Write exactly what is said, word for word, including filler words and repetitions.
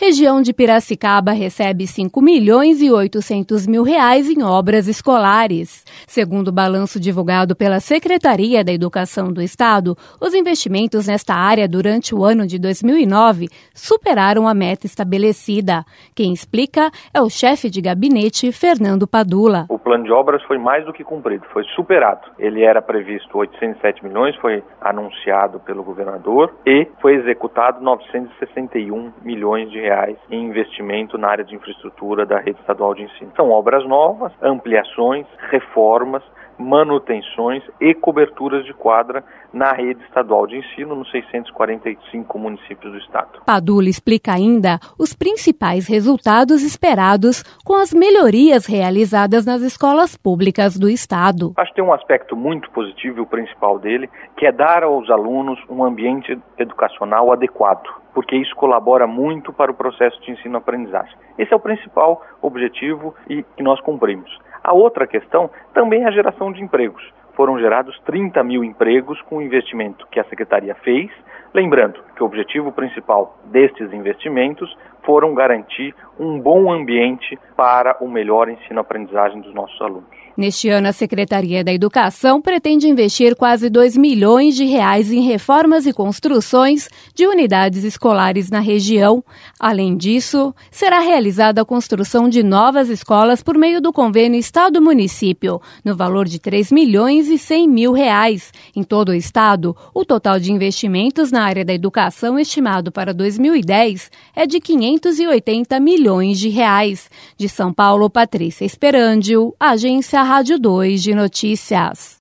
Região de Piracicaba recebe cinco milhões e oitocentos mil reais em obras escolares. Segundo o balanço divulgado pela Secretaria da Educação do Estado, os investimentos nesta área durante o ano de dois mil e nove superaram a meta estabelecida. Quem explica é o chefe de gabinete, Fernando Padula. O plano de obras foi mais do que cumprido, foi superado. Ele era previsto oitocentos e sete milhões, foi anunciado pelo governador e foi executado novecentos e sessenta e um milhões de reais em investimento na área de infraestrutura da rede estadual de ensino. São obras novas, ampliações, reformas, manutenções e coberturas de quadra na rede estadual de ensino nos seiscentos e quarenta e cinco municípios do estado. Padula explica ainda os principais resultados esperados com as melhorias realizadas nas escolas públicas do estado. Acho que tem um aspecto muito positivo, o principal dele, que é dar aos alunos um ambiente educacional adequado, porque isso colabora muito para o processo de ensino-aprendizagem. Esse é o principal objetivo e que nós cumprimos. A outra questão também é a geração de empregos. Foram gerados trinta mil empregos com o investimento que a Secretaria fez. Lembrando que o objetivo principal destes investimentos foram garantir um bom ambiente para o melhor ensino-aprendizagem dos nossos alunos. Neste ano, a Secretaria da Educação pretende investir quase dois milhões de reais em reformas e construções de unidades escolares na região. Além disso, será realizada a construção de novas escolas por meio do convênio Estado-Município, no valor de três milhões e cem mil reais. Em todo o estado, o total de investimentos na área da educação estimado para dois mil e dez é de quinhentos e oitenta milhões de reais. De São Paulo, Patrícia Esperandio, Agência Rádio dois de Notícias.